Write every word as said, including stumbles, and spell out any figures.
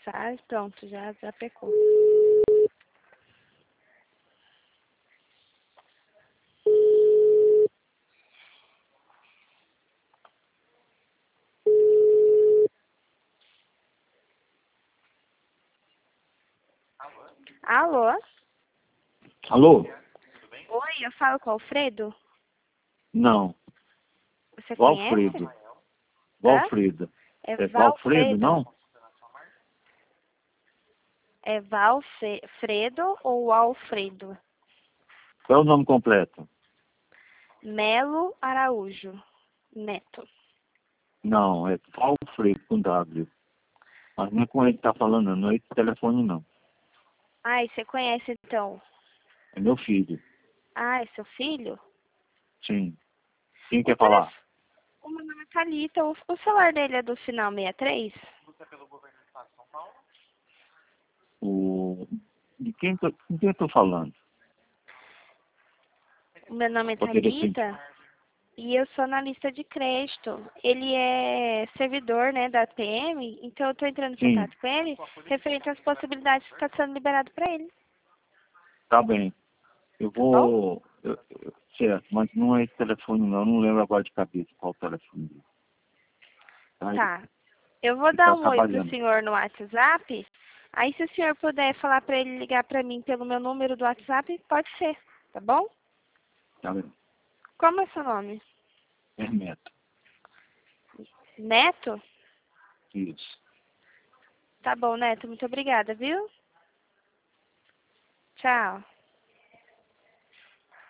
mensagem, pronto, já, já pecou. Alô? Alô? Oi, eu falo com o Alfredo? Não. Você conhece? Valfredo. Hã? Valfredo. É É Valfredo, Valfredo? não? É Valfredo ou Alfredo? Qual é o nome completo? Melo Araújo Neto. Não, é Valfredo com W. Mas não é com ele que tá falando, não é esse telefone, não. Ah, e você conhece então? É meu filho. Ah, é seu filho? Sim. Quem O quer falar? telefone... O meu nome é Thalita. O, o celular dele é do final sessenta e três? O... De quem, tô... de quem eu tô falando? O meu nome é Porque depende. Thalita e eu sou analista de crédito. Ele é servidor, né, da P M, então eu estou entrando em Sim, contato com ele referente às possibilidades que está sendo liberado para ele, tá bem. Eu tá bom? vou... eu- eu- Certo, mas não é esse telefone, não. Eu não lembro agora de cabeça qual o telefone dele. Tá? Ele Tá. Eu vou dar tá um oi pro trabalhando. senhor no WhatsApp. Aí se o senhor puder falar para ele ligar para mim pelo meu número do WhatsApp, pode ser, tá bom? Tá bem. Como é seu nome? Hermeto. Neto? Isso. Tá bom, Neto. Muito obrigada, viu? Tchau.